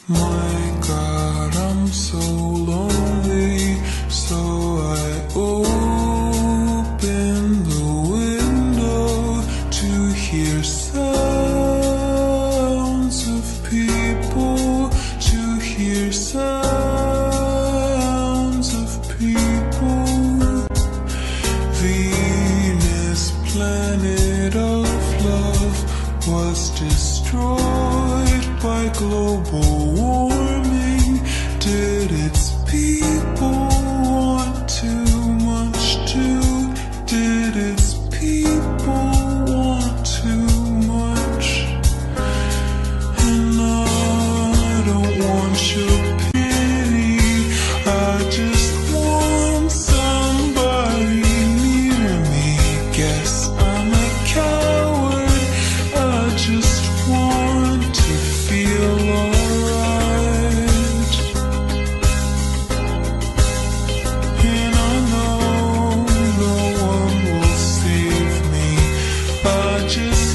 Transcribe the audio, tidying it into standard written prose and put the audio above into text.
My God, I'm so lonely, so I open the window to hear sounds of people, to hear sounds of people. Venus, planet of love, was destroyed by global warming. Did its people want too much too? Did its people want too much? And I don't want your pity, I just want somebody near me. Guess I'm a coward, I just want to feel alright. And I know no one will save me, I just